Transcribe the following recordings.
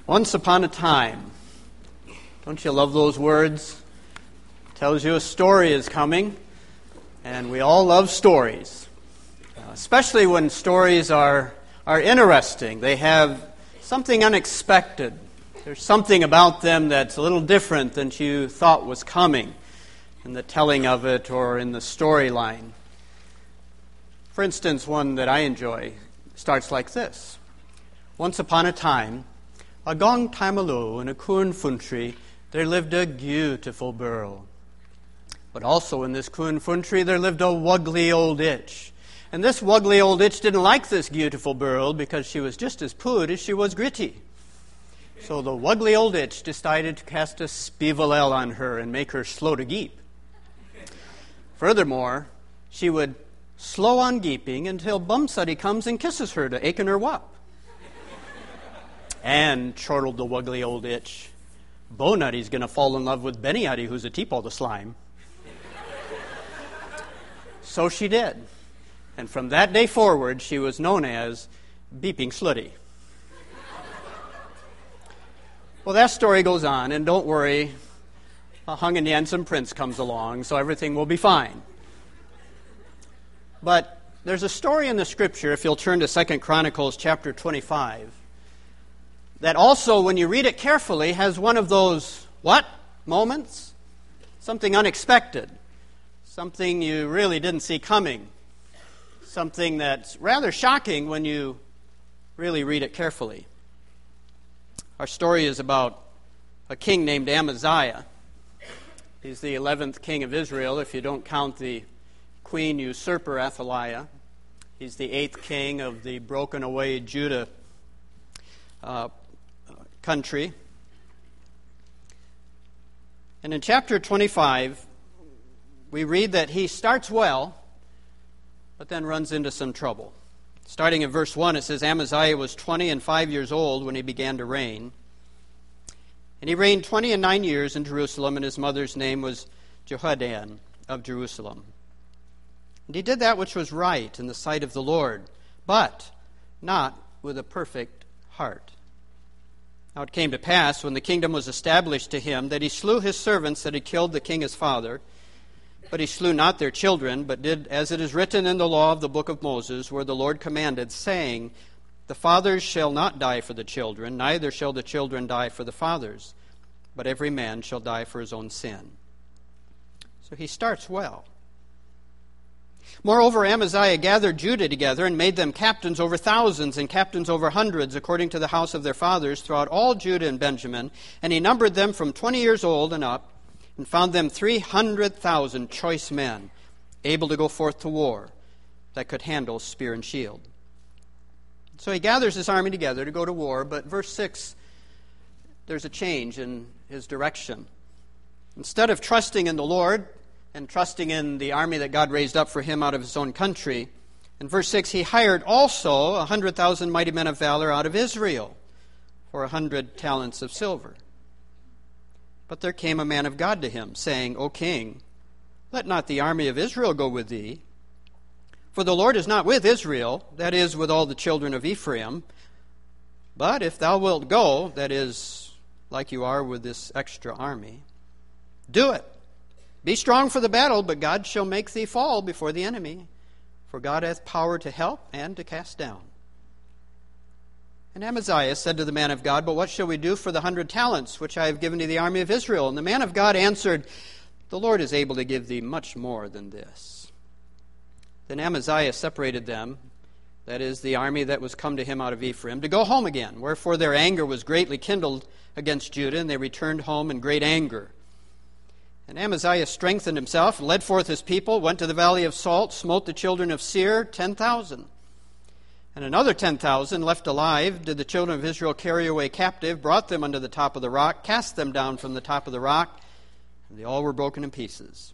Once upon a time. Don't you love those words? Tells you a story is coming, and we all love stories. Especially when stories are interesting. They have something unexpected. There's something about them that's a little different than you thought was coming in the telling of it or in the storyline. For instance, one that I enjoy starts like this. Once upon a time, a long time ago in a Cuan Funtry, there lived a beautiful girl. But also in this Cuan Funtry, there lived a wuggly old itch. And this wuggly old itch didn't like this beautiful girl because she was just as pud as she was gritty. So the wuggly old itch decided to cast a spivalel on her and make her slow to geep. Furthermore, she would slow on geeping until Bumsuddy comes and kisses her to achen her wop. And, chortled the wuggly old itch, Bonutty's going to fall in love with Bennyutty, who's a teapot the slime. So she did. And from that day forward, she was known as Beeping Slutty. Well, that story goes on, and don't worry, a Hung and Jensen prince comes along, so everything will be fine. But there's a story in the Scripture, if you'll turn to 2 Chronicles chapter 25, that also, when you read it carefully, has one of those, what, moments? Something unexpected. Something you really didn't see coming. Something that's rather shocking when you really read it carefully. Our story is about a king named Amaziah. He's the 11th king of Israel, if you don't count the queen usurper Athaliah. He's the 8th king of the broken away Judah country. And in chapter 25, we read that he starts well, but then runs into some trouble. Starting in verse 1, it says, Amaziah was 25 years old when he began to reign. And he reigned 29 years in Jerusalem, and his mother's name was Jehoaddan of Jerusalem. And he did that which was right in the sight of the Lord, but not with a perfect heart. Now it came to pass, when the kingdom was established to him, that he slew his servants that had killed the king his father. But he slew not their children, but did as it is written in the law of the book of Moses, where the Lord commanded, saying, The fathers shall not die for the children, neither shall the children die for the fathers, but every man shall die for his own sin. So he starts well. Moreover, Amaziah gathered Judah together and made them captains over thousands and captains over hundreds, according to the house of their fathers, throughout all Judah and Benjamin. And he numbered them from 20 years old and up, and found them 300,000 choice men, able to go forth to war, that could handle spear and shield. So he gathers his army together to go to war, but verse 6, there's a change in his direction. Instead of trusting in the Lord and trusting in the army that God raised up for him out of his own country, in verse 6, he hired also 100,000 mighty men of valor out of Israel for 100 talents of silver. But there came a man of God to him, saying, O king, let not the army of Israel go with thee, for the Lord is not with Israel, that is, with all the children of Ephraim. But if thou wilt go, that is, like you are with this extra army, do it. Be strong for the battle, but God shall make thee fall before the enemy, for God hath power to help and to cast down. And Amaziah said to the man of God, But what shall we do for the 100 talents which I have given to the army of Israel? And the man of God answered, The Lord is able to give thee much more than this. Then Amaziah separated them, that is, the army that was come to him out of Ephraim, to go home again. Wherefore their anger was greatly kindled against Judah, and they returned home in great anger. And Amaziah strengthened himself, and led forth his people, went to the valley of Salt, smote the children of Seir, 10,000. And another 10,000 left alive did the children of Israel carry away captive, brought them unto the top of the rock, cast them down from the top of the rock, and they all were broken in pieces.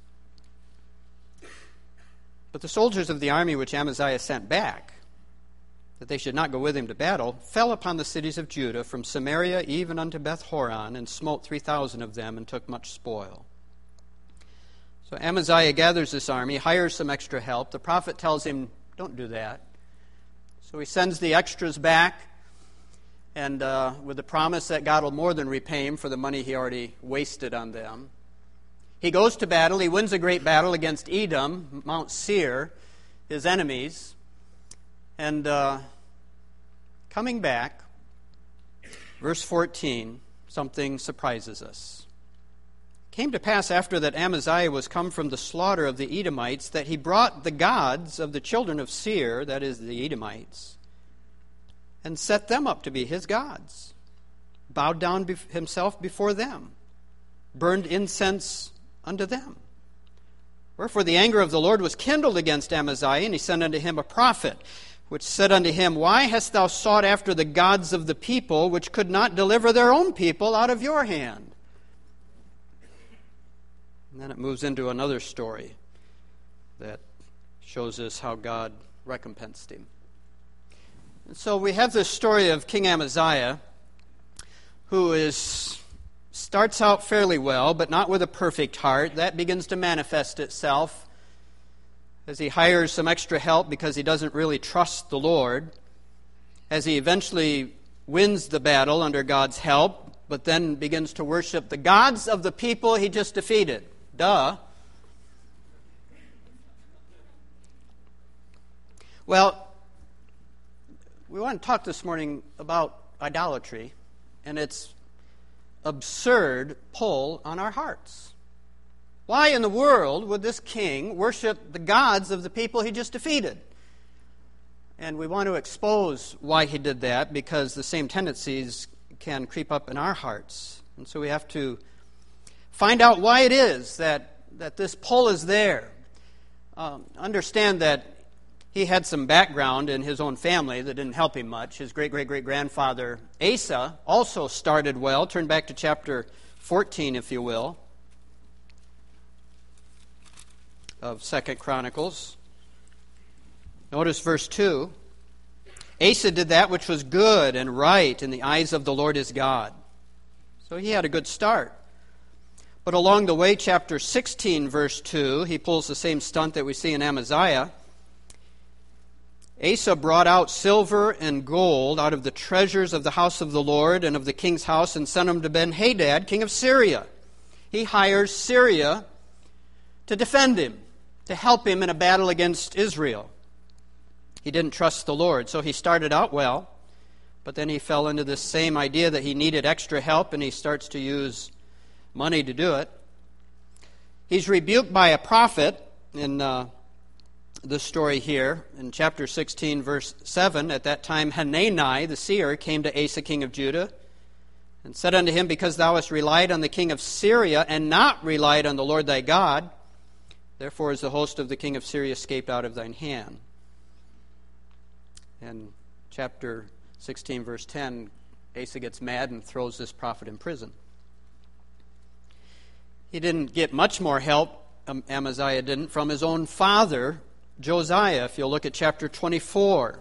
But the soldiers of the army which Amaziah sent back, that they should not go with him to battle, fell upon the cities of Judah, from Samaria even unto Beth-horon, and smote 3,000 of them, and took much spoil. So Amaziah gathers this army, hires some extra help. The prophet tells him, don't do that. So he sends the extras back, and with the promise that God will more than repay him for the money he already wasted on them. He goes to battle. He wins a great battle against Edom, Mount Seir, his enemies. And coming back, verse 14, something surprises us. It came to pass after that Amaziah was come from the slaughter of the Edomites, that he brought the gods of the children of Seir, that is, the Edomites, and set them up to be his gods, bowed down himself before them, burned incense unto them. Wherefore the anger of the Lord was kindled against Amaziah, and he sent unto him a prophet, which said unto him, Why hast thou sought after the gods of the people, which could not deliver their own people out of your hand? And then it moves into another story that shows us how God recompensed him. And so we have this story of King Amaziah, who starts out fairly well, but not with a perfect heart. That begins to manifest itself as he hires some extra help because he doesn't really trust the Lord, as he eventually wins the battle under God's help, but then begins to worship the gods of the people he just defeated. Duh. Well, we want to talk this morning about idolatry and its absurd pull on our hearts. Why in the world would this king worship the gods of the people he just defeated? And we want to expose why he did that, because the same tendencies can creep up in our hearts. And so we have to find out why it is that this pull is there. Understand that he had some background in his own family that didn't help him much. His great-great-great-grandfather Asa also started well. Turn back to chapter 14, if you will, of 2 Chronicles. Notice verse 2. Asa did that which was good and right in the eyes of the Lord his God. So he had a good start. But along the way, chapter 16, verse 2, he pulls the same stunt that we see in Amaziah. Asa brought out silver and gold out of the treasures of the house of the Lord and of the king's house and sent them to Ben-Hadad, king of Syria. He hires Syria to defend him, to help him in a battle against Israel. He didn't trust the Lord, so he started out well, but then he fell into this same idea that he needed extra help, and he starts to use money to do it. He's rebuked by a prophet in the story here in chapter 16, verse 7. At that time Hanani the seer came to Asa king of Judah and said unto him, Because thou hast relied on the king of Syria and not relied on the Lord thy God, therefore is the host of the king of Syria escaped out of thine hand. And chapter 16, verse 10, Asa gets mad and throws this prophet in prison. He didn't get much more help, Amaziah didn't, from his own father, Josiah. If you'll look at chapter 24,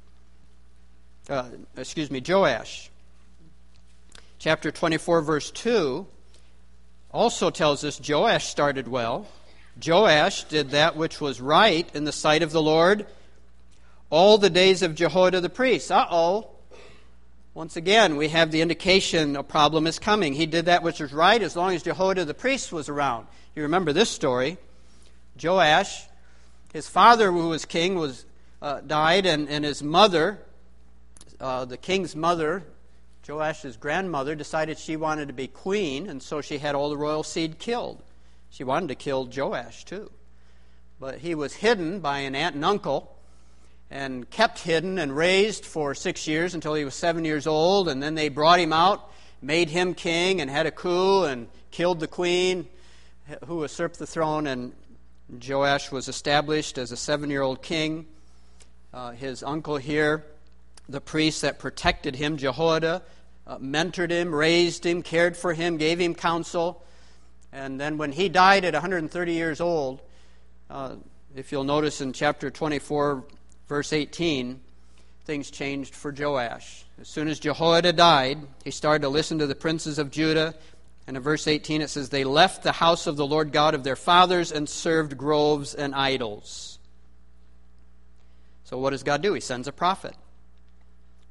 Joash. Chapter 24, verse 2, also tells us Joash started well. Joash did that which was right in the sight of the Lord all the days of Jehoiada the priest. Once again, we have the indication a problem is coming. He did that which was right as long as Jehoiada the priest was around. You remember this story. Joash, his father who was king, died, and his mother, the king's mother, Joash's grandmother, decided she wanted to be queen, and so she had all the royal seed killed. She wanted to kill Joash too. But he was hidden by an aunt and uncle, and kept hidden and raised for 6 years until he was 7 years old, and then they brought him out, made him king, and had a coup, and killed the queen, who usurped the throne, and Joash was established as a 7-year-old king. His uncle here, the priest that protected him, Jehoiada, mentored him, raised him, cared for him, gave him counsel, and then when he died at 130 years old, if you'll notice in chapter 24, verse 18, things changed for Joash. As soon as Jehoiada died, he started to listen to the princes of Judah. And in verse 18 it says, They left the house of the Lord God of their fathers and served groves and idols. So what does God do? He sends a prophet.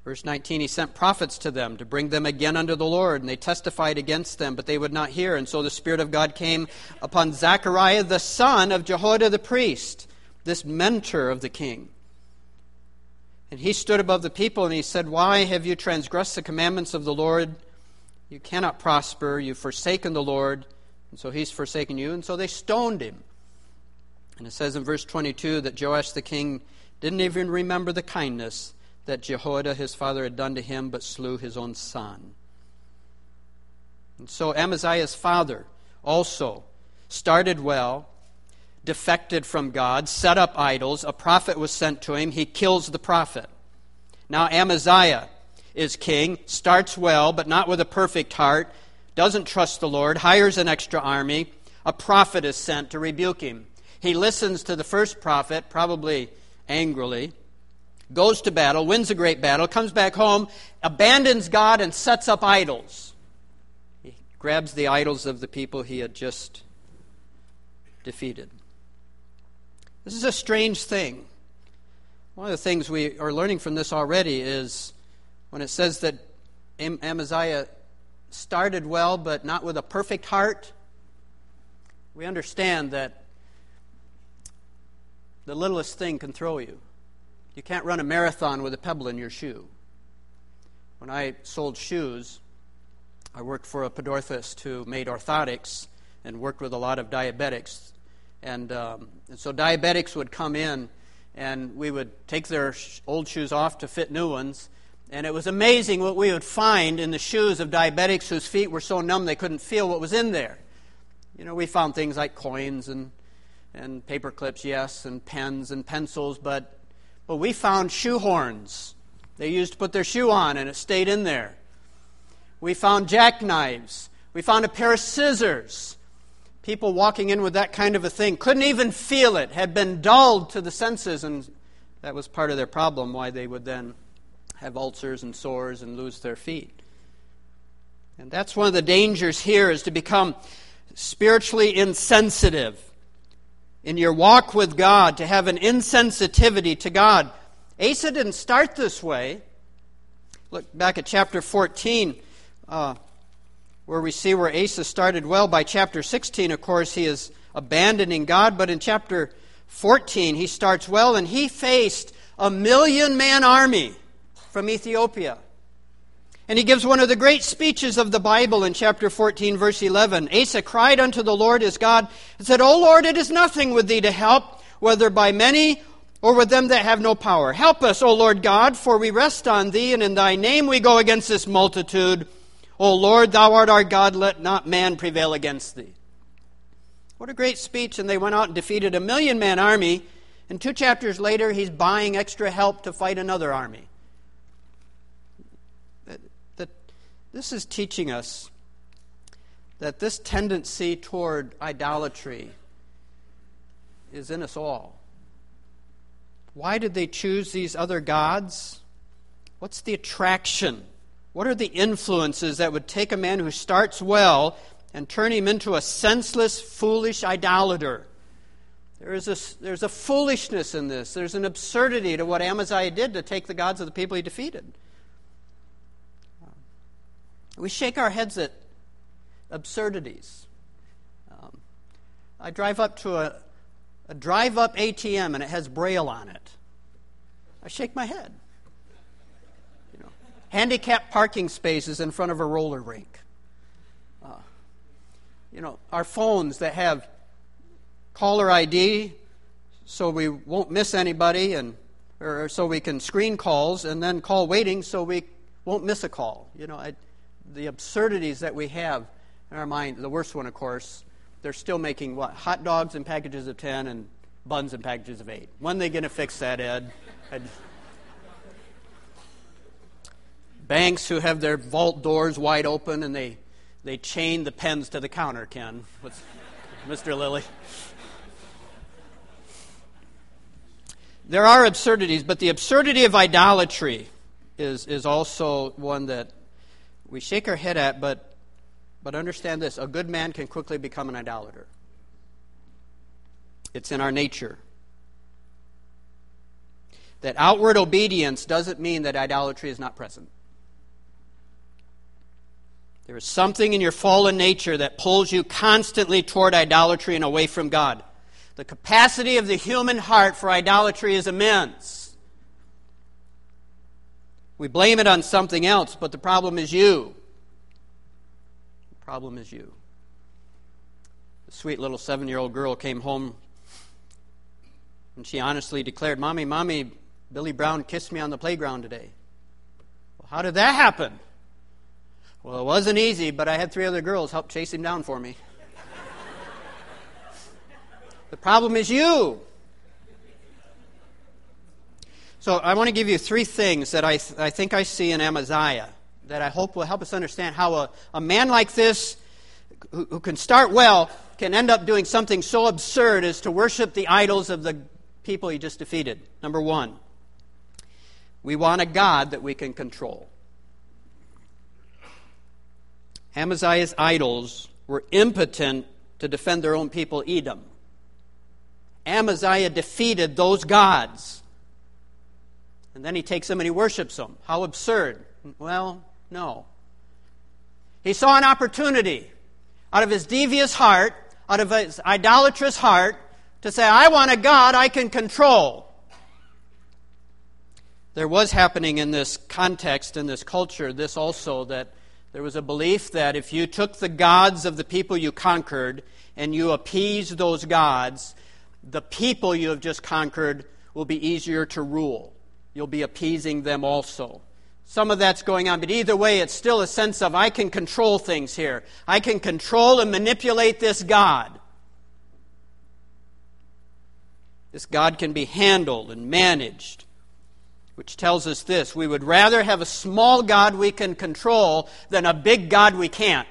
Verse 19, he sent prophets to them to bring them again unto the Lord, and they testified against them, but they would not hear. And so the Spirit of God came upon Zechariah, the son of Jehoiada the priest, this mentor of the king. And he stood above the people, and he said, Why have you transgressed the commandments of the Lord? You cannot prosper. You've forsaken the Lord, and so he's forsaken you. And so they stoned him. And it says in verse 22 that Joash the king didn't even remember the kindness that Jehoiada his father had done to him, but slew his own son. And so Amaziah's father also started well, defected from God, set up idols. A prophet was sent to him. He kills the prophet. Now Amaziah is king, starts well, but not with a perfect heart, doesn't trust the Lord, hires an extra army. A prophet is sent to rebuke him. He listens to the first prophet, probably angrily, goes to battle, wins a great battle, comes back home, abandons God, and sets up idols. He grabs the idols of the people he had just defeated. This is a strange thing. One of the things we are learning from this already is when it says that Amaziah started well, but not with a perfect heart, we understand that the littlest thing can throw you. You can't run a marathon with a pebble in your shoe. When I sold shoes, I worked for a podorthist who made orthotics and worked with a lot of diabetics. And so diabetics would come in, and we would take their old shoes off to fit new ones. And it was amazing what we would find in the shoes of diabetics whose feet were so numb they couldn't feel what was in there. You know, we found things like coins and paper clips, yes, and pens and pencils, but we found shoe horns they used to put their shoe on, and it stayed in there. We found jackknives. We found a pair of scissors. People walking in with that kind of a thing couldn't even feel it, had been dulled to the senses, and that was part of their problem, why they would then have ulcers and sores and lose their feet. And that's one of the dangers here, is to become spiritually insensitive in your walk with God, to have an insensitivity to God. Asa didn't start this way. Look back at chapter 14, where we see where Asa started well. By chapter 16, of course, he is abandoning God. But in chapter 14, he starts well, and he faced a 1,000,000-man army from Ethiopia. And he gives one of the great speeches of the Bible in chapter 14, verse 11. Asa cried unto the Lord his God and said, O Lord, it is nothing with thee to help, whether by many or with them that have no power. Help us, O Lord God, for we rest on thee, and in thy name we go against this multitude. O Lord, thou art our God, let not man prevail against thee. What a great speech. And they went out and defeated a 1,000,000-man army, and 2 chapters later he's buying extra help to fight another army. This is teaching us that this tendency toward idolatry is in us all. Why did they choose these other gods? What's the attraction? What are the influences that would take a man who starts well and turn him into a senseless, foolish idolater? There's a foolishness in this. There's an absurdity to what Amaziah did to take the gods of the people he defeated. We shake our heads at absurdities. I drive up to a drive-up ATM and it has Braille on it. I shake my head. You know, handicapped parking spaces in front of a roller rink. Our phones that have caller ID, so we won't miss anybody, or so we can screen calls, and then call waiting so we won't miss a call. The absurdities that we have in our mind. The worst one, of course, they're still making hot dogs in packages of 10 and buns in packages of 8. When are they going to fix that, Ed? Banks who have their vault doors wide open and they chain the pens to the counter, Ken. Mr. Lilly. There are absurdities, but the absurdity of idolatry is also one that we shake our head at, but understand this. A good man can quickly become an idolater. It's in our nature. that outward obedience doesn't mean that idolatry is not present. There is something in your fallen nature that pulls you constantly toward idolatry and away from God. The capacity of the human heart for idolatry is immense. We blame it on something else, but the problem is you. The problem is you. The sweet little 7-year-old girl came home and she honestly declared, Mommy, Billy Brown kissed me on the playground today. Well, how did that happen? Well, it wasn't easy, but I had 3 other girls help chase him down for me. The problem is you. So I want to give you 3 things that I think I see in Amaziah that I hope will help us understand how a man like this, who can start well, can end up doing something so absurd as to worship the idols of the people he just defeated. Number 1, we want a God that we can control. Amaziah's idols were impotent to defend their own people, Edom. Amaziah defeated those gods. And then he takes them and he worships them. How absurd. Well, no. He saw an opportunity out of his devious heart, out of his idolatrous heart, to say, I want a God I can control. There was happening in this context, in this culture, this also, that there was a belief that if you took the gods of the people you conquered and you appeased those gods, the people you have just conquered will be easier to rule. You'll be appeasing them also. Some of that's going on, but either way, it's still a sense of I can control things here. I can control and manipulate this God. This God can be handled and managed, which tells us this: we would rather have a small God we can control than a big God we can't.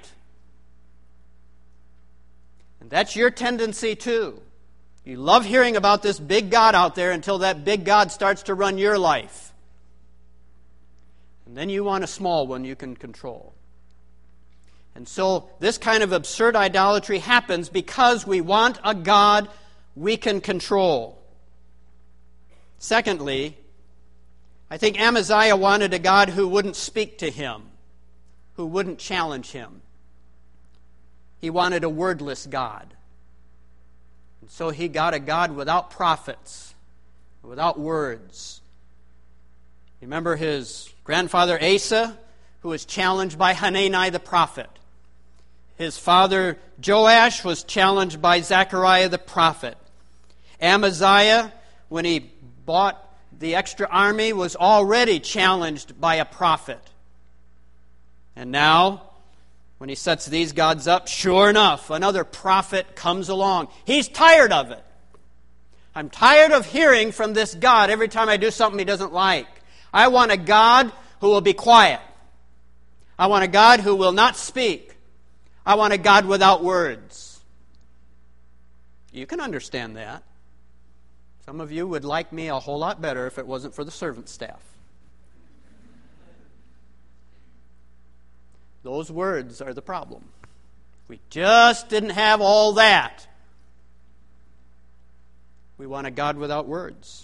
And that's your tendency too. You love hearing about this big God out there until that big God starts to run your life. And then you want a small one you can control. And so this kind of absurd idolatry happens because we want a God we can control. Secondly, I think Amaziah wanted a God who wouldn't speak to him, who wouldn't challenge him. He wanted a wordless God. And so he got a God without prophets, without words. Remember his grandfather Asa, who was challenged by Hanani the prophet. His father Joash was challenged by Zechariah the prophet. Amaziah, when he bought the extra army, was already challenged by a prophet. And now, when he sets these gods up, sure enough, another prophet comes along. He's tired of it. I'm tired of hearing from this God every time I do something he doesn't like. I want a God who will be quiet. I want a God who will not speak. I want a God without words. You can understand that. Some of you would like me a whole lot better if it wasn't for the servant staff. Those words are the problem. We just didn't have all that. We want a God without words.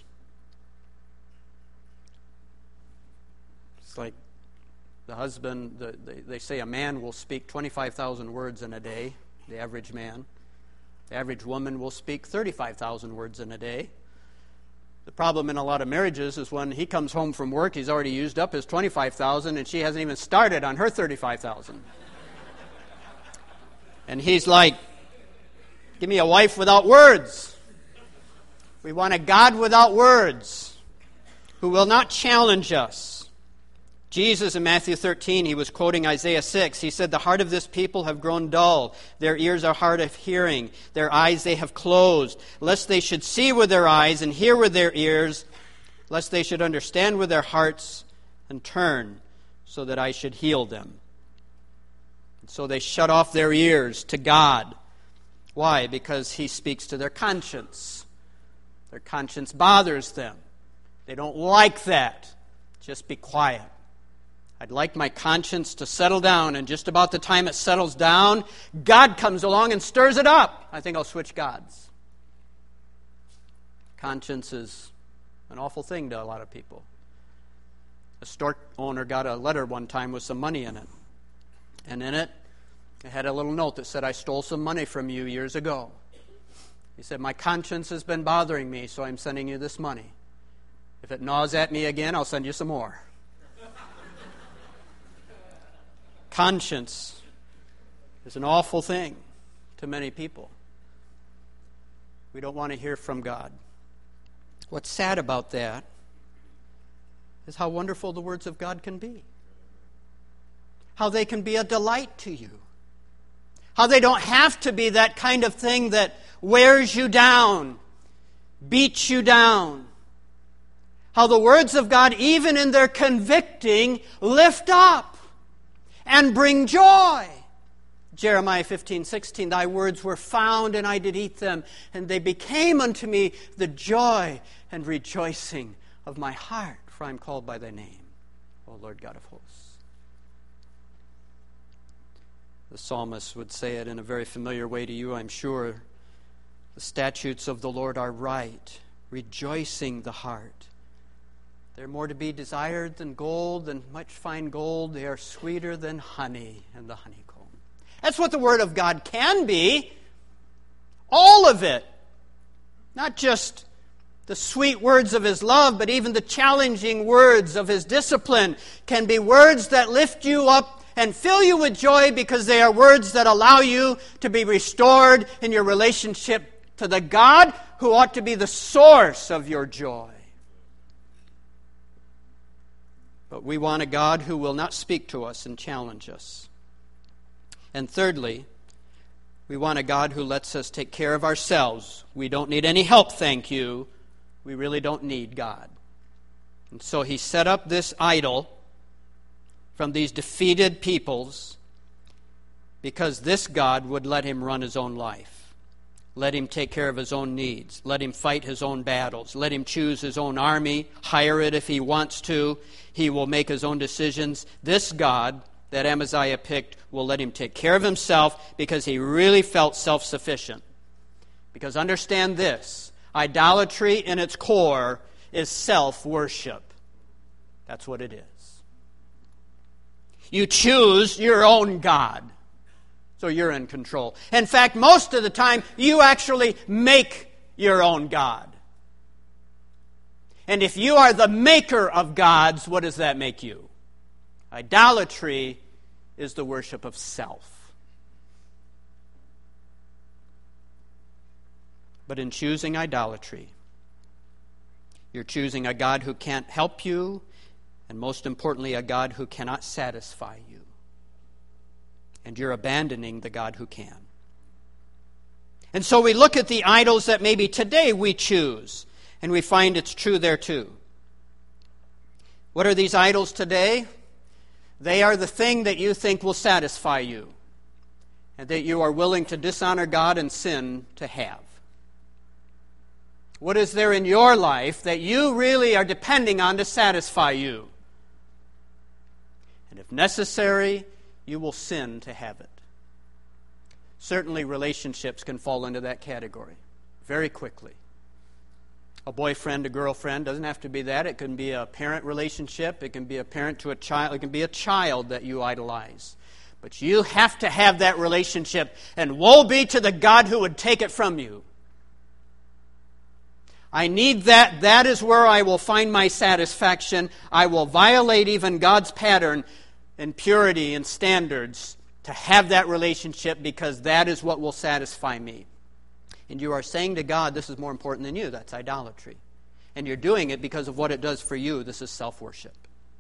It's like the husband, they say a man will speak 25,000 words in a day, the average man. The average woman will speak 35,000 words in a day. The problem in a lot of marriages is when he comes home from work, he's already used up his 25,000 and she hasn't even started on her 35,000. And he's like, give me a wife without words. We want a God without words who will not challenge us. Jesus in Matthew 13, he was quoting Isaiah 6. He said, the heart of this people have grown dull. Their ears are hard of hearing. Their eyes they have closed. Lest they should see with their eyes and hear with their ears. Lest they should understand with their hearts and turn so that I should heal them. And so they shut off their ears to God. Why? Because he speaks to their conscience. Their conscience bothers them. They don't like that. Just be quiet. I'd like my conscience to settle down, and just about the time it settles down, God comes along and stirs it up. I think I'll switch gods. Conscience is An awful thing to a lot of people. A store owner got a letter one time with some money in it. And in it, it had a little note that said, "I stole some money from you years ago." He said, "My conscience has been bothering me, so I'm sending you this money. If it gnaws at me again, I'll send you some more." Conscience is an awful thing to many people. We don't want to hear from God. What's sad about that is how wonderful the words of God can be. How they can be a delight to you. How they don't have to be that kind of thing that wears you down, beats you down. How the words of God, even in their convicting, lift up and bring joy. Jeremiah 15:16, "Thy words were found, and I did eat them, and they became unto me the joy and rejoicing of my heart, for I am called by thy name, O Lord God of hosts." The psalmist would say it in a very familiar way to you, I'm sure. The statutes of the Lord are right, rejoicing the heart. They're more to be desired than gold, and much fine gold. They are sweeter than honey and the honeycomb. That's what the Word of God can be. All of it. Not just the sweet words of His love, but even the challenging words of His discipline can be words that lift you up and fill you with joy, because they are words that allow you to be restored in your relationship to the God who ought to be the source of your joy. But we want a God who will not speak to us and challenge us. And thirdly, we want a God who lets us take care of ourselves. We don't need any help, thank you. We really don't need God. And so He set up this idol from these defeated peoples because this God would let him run his own life. Let him take care of his own needs. Let him fight his own battles. Let him choose his own army, hire it if he wants to. He will make his own decisions. This God that Amaziah picked will let him take care of himself because he really felt self-sufficient. Because understand this, idolatry in its core is self-worship. That's what it is. You choose your own God, so you're in control. In fact, most of the time, you actually make your own God. And if you are the maker of gods, what does that make you? Idolatry is the worship of self. But in choosing idolatry, you're choosing a God who can't help you, and most importantly, a God who cannot satisfy you. And you're abandoning the God who can. And so we look at the idols that maybe today we choose, and we find it's true there too. What are these idols today? They are the thing that you think will satisfy you, and that you are willing to dishonor God and sin to have. What is there in your life that you really are depending on to satisfy you? And if necessary, you will sin to have it. Certainly relationships can fall into that category very quickly. A boyfriend, a girlfriend, doesn't have to be that. It can be a parent relationship. It can be a parent to a child. It can be a child that you idolize. But you have to have that relationship, and woe be to the God who would take it from you. I need that. That is where I will find my satisfaction. I will violate even God's pattern and purity and standards to have that relationship, because that is what will satisfy me. And you are saying to God, this is more important than you. That's idolatry. And you're doing it because of what it does for you. This is self-worship.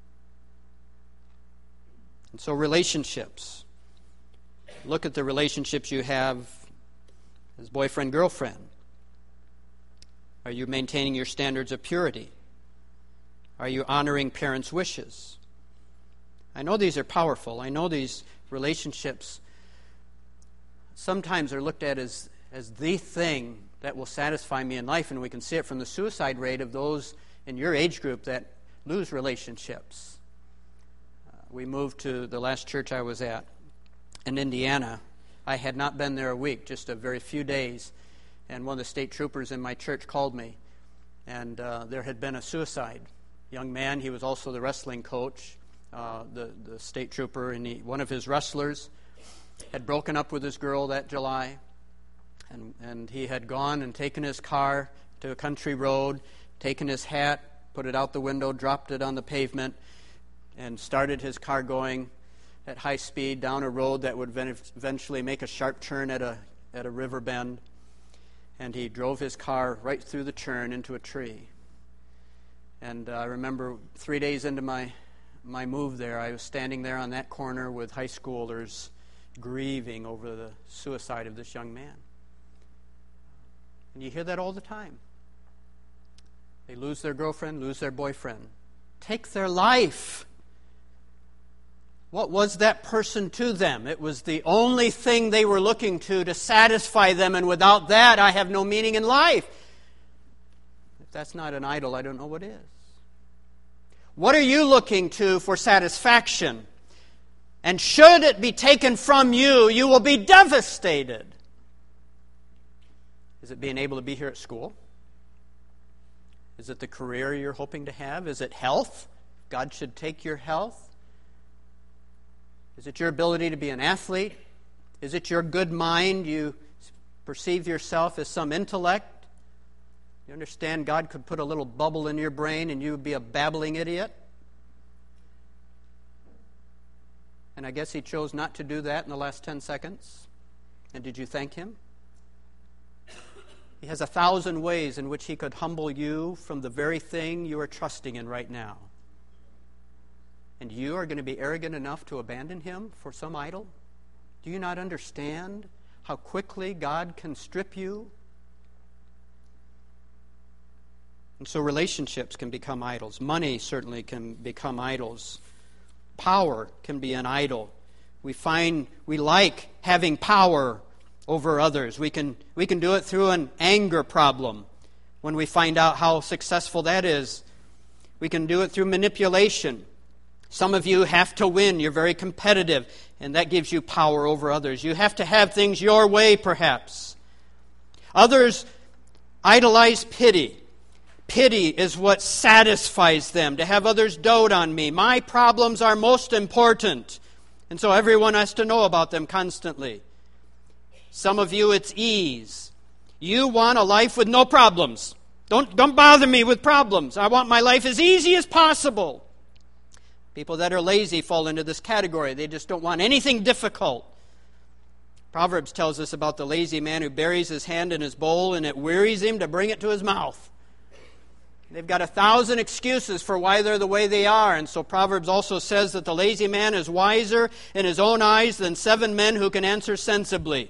And so relationships. Look at the relationships you have as boyfriend, girlfriend. Are you maintaining your standards of purity? Are you honoring parents' wishes? I know these are powerful. I know these relationships sometimes are looked at as the thing that will satisfy me in life, and we can see it from the suicide rate of those in your age group that lose relationships. We moved to the last church I was at in Indiana. I had not been there a week, just a very few days, and one of the state troopers in my church called me, and there had been a suicide. Young man, he was also the wrestling coach, the state trooper, and one of his wrestlers had broken up with his girl that July, and he had gone and taken his car to a country road, taken his hat, put it out the window, dropped it on the pavement, and started his car going at high speed down a road that would eventually make a sharp turn at a river bend. And he drove his car right through the turn into a tree. And I remember 3 days into my move there, I was standing there on that corner with high schoolers grieving over the suicide of this young man. And you hear that all the time. They lose their girlfriend, lose their boyfriend, take their life. What was that person to them? It was the only thing they were looking to satisfy them, and without that, I have no meaning in life. If that's not an idol, I don't know what is. What are you looking to for satisfaction? And should it be taken from you, you will be devastated. Is it being able to be here at school? Is it the career you're hoping to have? Is it health? God should take your health. Is it your ability to be an athlete? Is it your good mind? You perceive yourself as some intellect? You understand God could put a little bubble in your brain and you would be a babbling idiot? And I guess He chose not to do that in the last 10 seconds. And did you thank Him? He has 1,000 ways in which He could humble you from the very thing you are trusting in right now. And you are going to be arrogant enough to abandon Him for some idol? Do you not understand how quickly God can strip you? And so relationships can become idols. Money certainly can become idols. Power can be an idol. We find we like having power over others. We can do it through an anger problem when we find out how successful that is. We can do it through manipulation. Some of you have to win. You're very competitive, and that gives you power over others. You have to have things your way, perhaps. Others idolize pity. Pity is what satisfies them, to have others dote on me. My problems are most important, and so everyone has to know about them constantly. Some of you, it's ease. You want a life with no problems. Don't bother me with problems. I want my life as easy as possible. People that are lazy fall into this category. They just don't want anything difficult. Proverbs tells us about the lazy man who buries his hand in his bowl and it wearies him to bring it to his mouth. They've got 1,000 excuses for why they're the way they are. And so Proverbs also says that the lazy man is wiser in his own eyes than 7 men who can answer sensibly.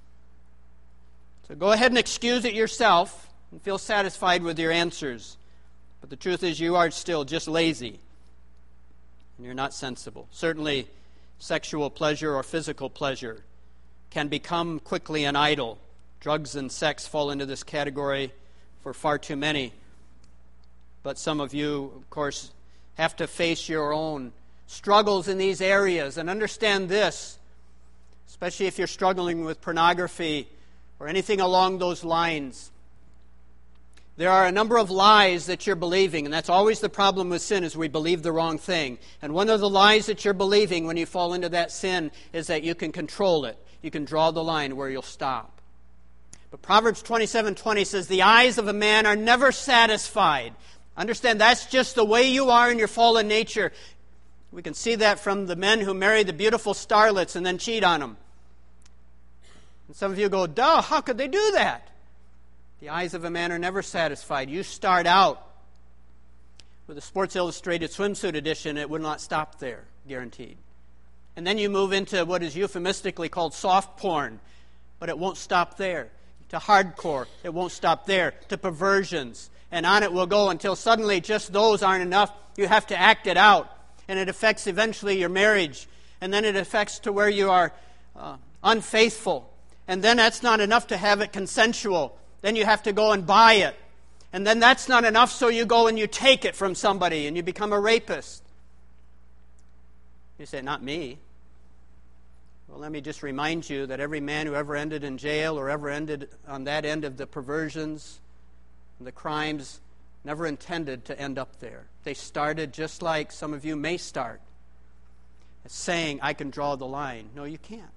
So go ahead and excuse it yourself and feel satisfied with your answers. But the truth is you are still just lazy. And you're not sensible. Certainly, sexual pleasure or physical pleasure can become quickly an idol. Drugs and sex fall into this category for far too many. But some of you, of course, have to face your own struggles in these areas and understand this, especially if you're struggling with pornography or anything along those lines. There are a number of lies that you're believing, and that's always the problem with sin, is we believe the wrong thing. And one of the lies that you're believing when you fall into that sin is that you can control it. You can draw the line where you'll stop. But Proverbs 27:20 says, the eyes of a man are never satisfied. Understand, that's just the way you are in your fallen nature. We can see that from the men who marry the beautiful starlets and then cheat on them. And some of you go, duh, how could they do that? The eyes of a man are never satisfied. You start out with a Sports Illustrated swimsuit edition, it will not stop there, guaranteed. And then you move into what is euphemistically called soft porn, but it won't stop there. To hardcore, it won't stop there. To perversions, and on it will go until suddenly just those aren't enough. You have to act it out, and it affects eventually your marriage, and then it affects to where you are unfaithful. And then that's not enough to have it consensual. Then you have to go and buy it. And then that's not enough, so you go and you take it from somebody and you become a rapist. You say, not me. Well, let me just remind you that every man who ever ended in jail or ever ended on that end of the perversions, the crimes, never intended to end up there. They started just like some of you may start, saying, I can draw the line. No, you can't.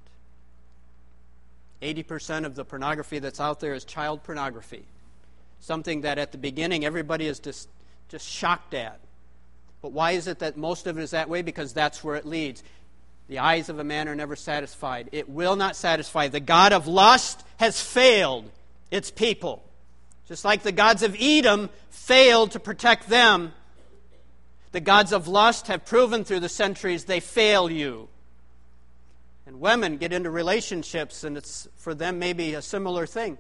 80% of the pornography that's out there is child pornography. Something that at the beginning everybody is just shocked at. But why is it that most of it is that way? Because that's where it leads. The eyes of a man are never satisfied. It will not satisfy. The god of lust has failed its people. Just like the gods of Edom failed to protect them, the gods of lust have proven through the centuries they fail you. And women get into relationships, and it's for them maybe a similar thing.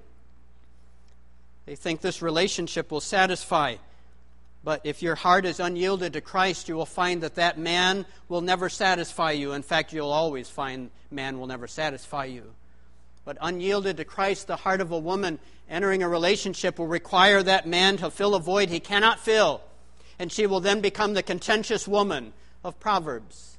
They think this relationship will satisfy. But if your heart is unyielded to Christ, you will find that man will never satisfy you. In fact, you'll always find man will never satisfy you. But unyielded to Christ, the heart of a woman entering a relationship will require that man to fill a void he cannot fill. And she will then become the contentious woman of Proverbs.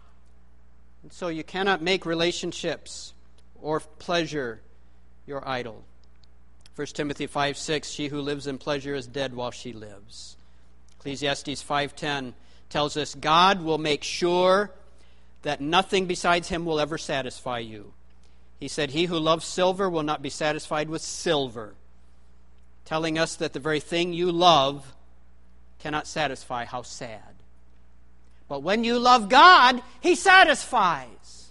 And so you cannot make relationships or pleasure your idol. 1 Timothy 5:6, she who lives in pleasure is dead while she lives. Ecclesiastes 5:10 tells us God will make sure that nothing besides him will ever satisfy you. He said, he who loves silver will not be satisfied with silver, telling us that the very thing you love cannot satisfy. How sad. But when you love God, he satisfies.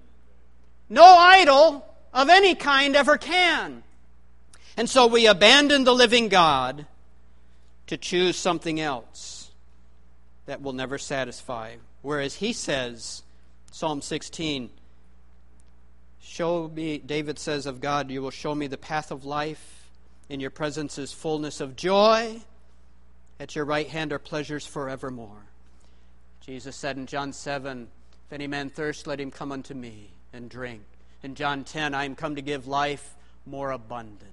No idol of any kind ever can. And so we abandon the living God to choose something else that will never satisfy. Whereas he says, Psalm 16, show me, David says of God, you will show me the path of life. In your presence is fullness of joy. At your right hand are pleasures forevermore. Jesus said in John 7, if any man thirst, let him come unto me and drink. In John 10, I am come to give life more abundant.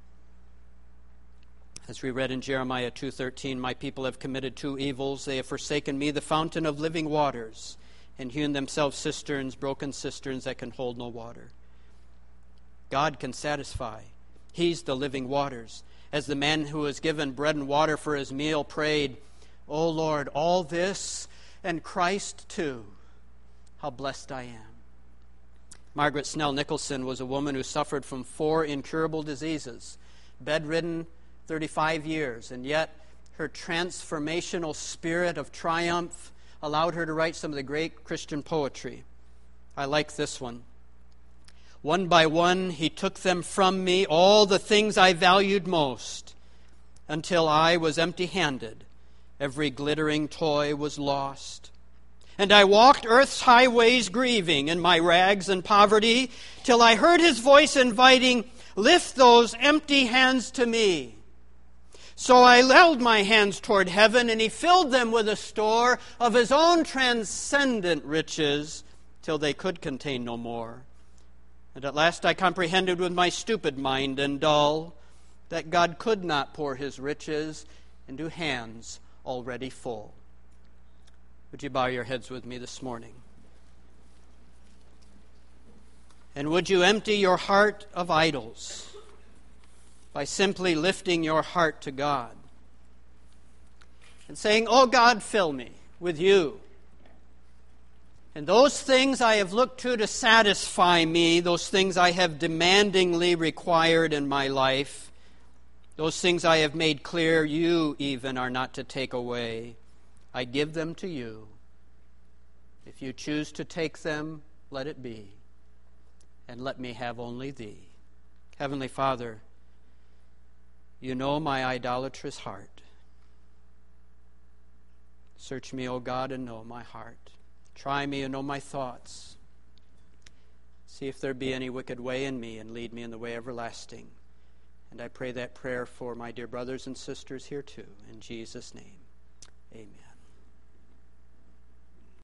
As we read in Jeremiah 2:13, my people have committed two evils. They have forsaken me, the fountain of living waters, and hewn themselves cisterns, broken cisterns that can hold no water. God can satisfy. He's the living waters. As the man who was given bread and water for his meal prayed, O Lord, all this and Christ too, how blessed I am. Margaret Snell Nicholson was a woman who suffered from 4 incurable diseases, bedridden 35 years, and yet her transformational spirit of triumph allowed her to write some of the great Christian poetry. I like this one. One by one he took them from me, all the things I valued most, until I was empty-handed. Every glittering toy was lost. And I walked earth's highways grieving in my rags and poverty, till I heard his voice inviting, lift those empty hands to me. So I held my hands toward heaven, and he filled them with a store of his own transcendent riches, till they could contain no more. And at last I comprehended with my stupid mind and dull that God could not pour his riches into hands already full. Would you bow your heads with me this morning? And would you empty your heart of idols by simply lifting your heart to God and saying, oh God, fill me with you. And those things I have looked to satisfy me, those things I have demandingly required in my life, those things I have made clear you even are not to take away, I give them to you. If you choose to take them, let it be. And let me have only thee. Heavenly Father, you know my idolatrous heart. Search me, O God, and know my heart. Try me and know my thoughts. See if there be any wicked way in me, and lead me in the way everlasting. And I pray that prayer for my dear brothers and sisters here too. In Jesus' name, amen.